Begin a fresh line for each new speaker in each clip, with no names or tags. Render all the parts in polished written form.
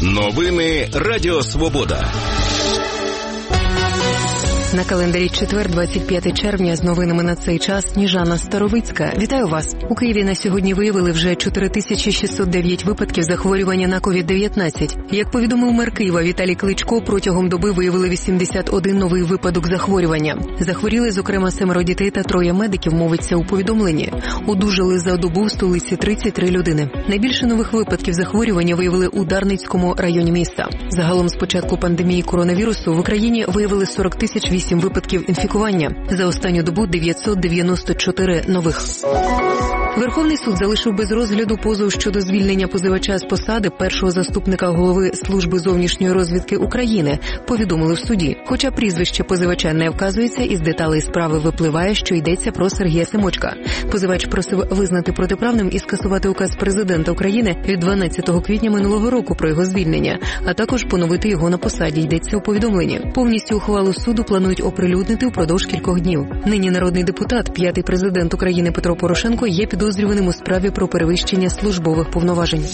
Новини Радіо Свобода.
На календарі четвер, 25 червня, з новинами на цей час Сніжана Старовицька. Вітаю вас. У Києві на сьогодні виявили вже 4609 випадків захворювання на COVID-19. Як повідомив мер Києва Віталій Кличко, протягом доби виявили 81 новий випадок захворювання. Захворіли, зокрема, 7 дітей та 3 медиків, мовиться у повідомленні. Одужали за добу в столиці 33 людини. Найбільше нових випадків захворювання виявили у Дарницькому районі міста. Загалом з початку пандемії коронавірусу в Україні виявили 40 8 випадків інфікування. За останню добу 994 нових. Верховний суд залишив без розгляду позов щодо звільнення позивача з посади першого заступника голови Служби зовнішньої розвідки України, повідомили в суді. Хоча прізвище позивача не вказується, із деталей справи випливає, що йдеться про Сергія Семочка. Позивач просив визнати протиправним і скасувати указ президента України від 12 квітня минулого року про його звільнення, а також поновити його на посаді, йдеться у повідомленні. Повністю ухвалу суду планують оприлюднити впродовж кількох днів. Нині народний депутат, 5-й президент України Петро Порошенко є підозрюваним у справі про перевищення службових повноважень.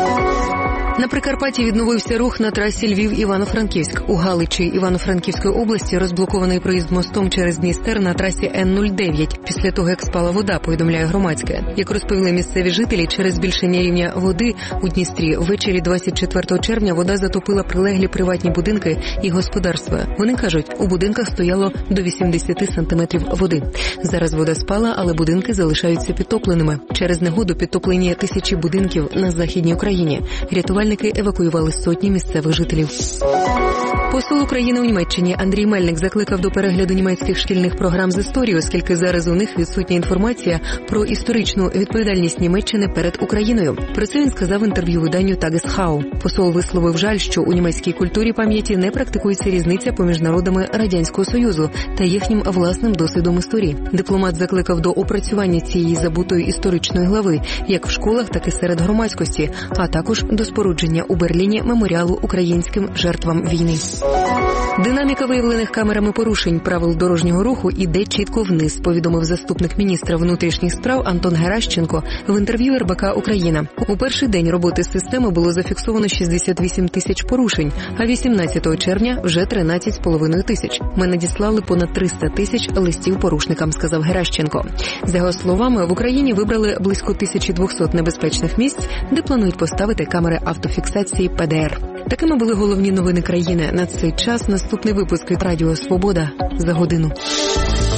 На Прикарпатті відновився рух на трасі Львів-Івано-Франківськ. У Галичі Івано-Франківської області розблокований проїзд мостом через Дністер на трасі Н-09 після того, як спала вода, повідомляє громадське. Як розповіли місцеві жителі, через збільшення рівня води у Дністрі ввечері 24 червня вода затопила прилеглі приватні будинки і господарства. Вони кажуть, у будинках стояло до 80 сантиметрів води. Зараз вода спала, але будинки залишаються підтопленими. Через негоду підтоплені тисячі будинків на Західній Україні. Рятувальники евакуювали сотні місцевих жителів. Посол України у Німеччині Андрій Мельник закликав до перегляду німецьких шкільних програм з історії, оскільки зараз у них відсутня інформація про історичну відповідальність Німеччини перед Україною. Про це він сказав в інтерв'ю виданню Tagesschau. Посол висловив жаль, що у німецькій культурі пам'яті не практикується різниця поміж народами Радянського Союзу та їхнім власним досвідом історії. Дипломат закликав до опрацювання цієї забутої історичної глави, як в школах, так і серед громадськості, а також до спорудження у Берліні меморіалу українським жертвам війни. Динаміка виявлених камерами порушень правил дорожнього руху іде чітко вниз, повідомив заступник міністра внутрішніх справ Антон Геращенко в інтерв'ю РБК «Україна». У перший день роботи системи було зафіксовано 68 тисяч порушень, а 18 червня вже 13,5 тисяч. Ми надіслали понад 300 тисяч листів порушникам, сказав Геращенко. За його словами, в Україні вибрали близько 1200 небезпечних місць, де планують поставити камери автофіксації ПДР. Такими були головні новини країни. На цей час наступний випуск від Радіо Свобода за годину.